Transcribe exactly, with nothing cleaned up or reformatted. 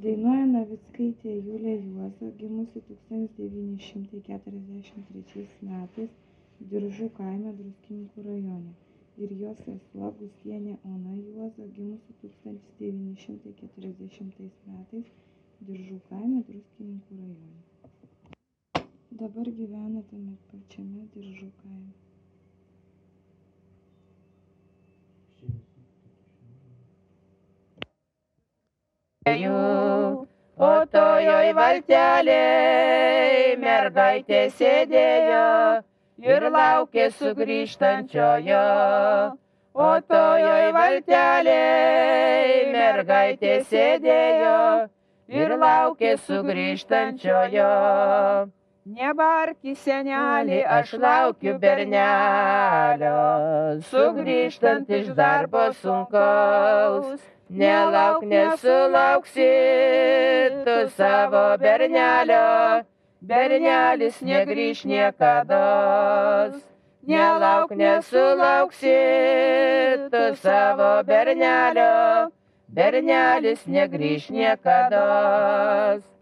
Dainuoja Navickaitė Julė Juozo, gimusi tūkstantis devyni šimtai keturiasdešimt trečiais metais Diržų kaime Druskininkų rajone, ir jos sesuo Gustienė Ona Juozo, gimusi tūkstantis devyni šimtai keturiasdešimtais metais Diržų kaime Druskininkų rajone. Dabar gyvena tame pačiame Diržų kaime. O tojoj valtelėj mergaitė sėdėjo ir laukė sugrįžtančiojo. O tojoj valtelėj mergaitė sėdėjo ir laukė sugrįžtančiojo. Nebarki, senelį, aš laukiu bernelio, sugrįžtant iš darbo sunkaus. Nelauk, nesulauksi tu savo bernelio, bernelis negrįš niekados. Nelauk, nesulauksi tu savo bernelio, bernelis negrįš niekados.